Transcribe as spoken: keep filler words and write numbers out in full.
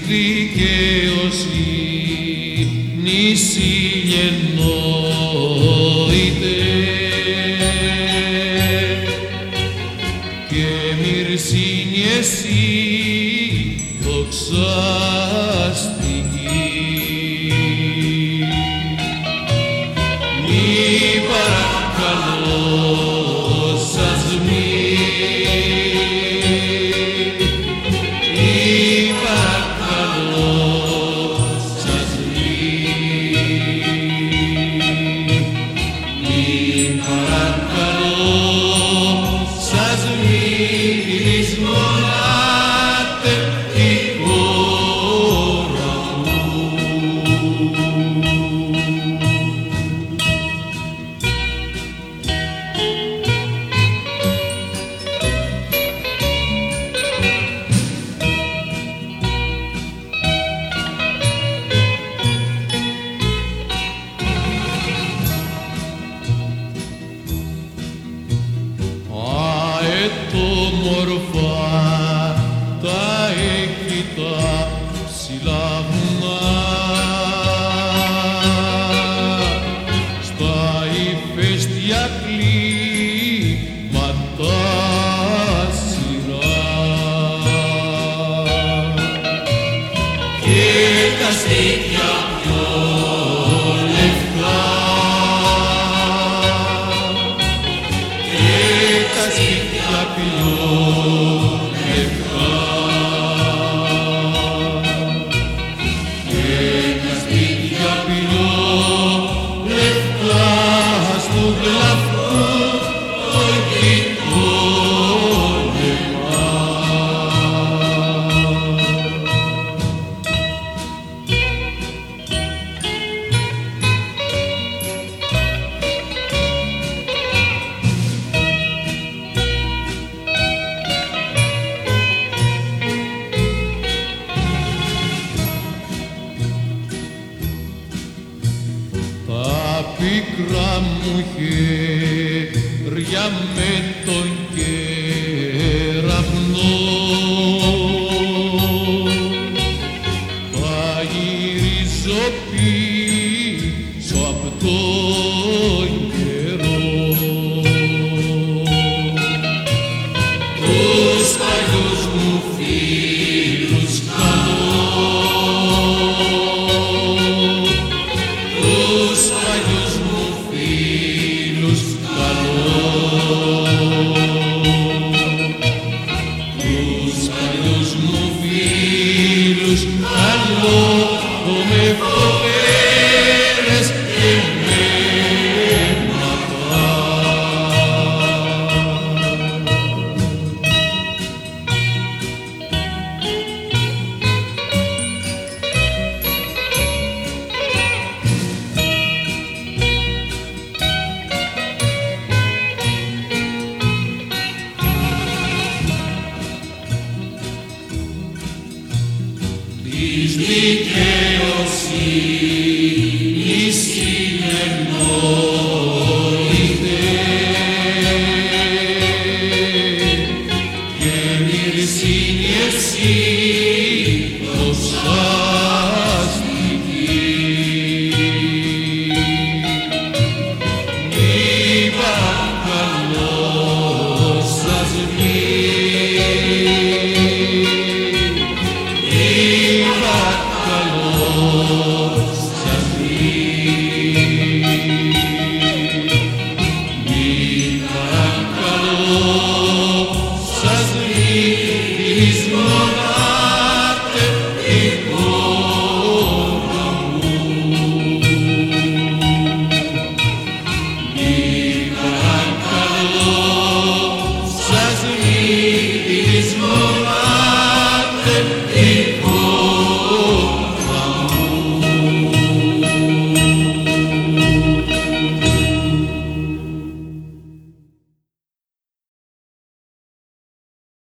δικαιοσύνης ηλιενόητε και μυρσίνη εσύ δοξαστική. Μη παρακαλώ σας μη, μη παρακαλώ σας μη, μη παρακαλώ σας μη λησμονάτε τη χώρα μου. Αετόμορφα τα έχει τα ψηλά βουνά, στα ηφαίστεια κλίματα σειρά και τα στήθια πιο λευκά και τα στήθια πιο λευκά και τα στήθια πιο λευκά στου γλαφού το γειτόνεμα. Τα πίκρα μου χέρια με τον κεραυνό τα γυρίζω πίσω απ' τον καιρό. Τους παλιούς μου φίλους καλώ, τους παλιούς μου φίλους καλώ, τους παλιούς μου φίλους καλώ, που με φοβέρες και με μακρά. Της δικαιοσύνης ηλιενόητε και μυρσίνη εσύ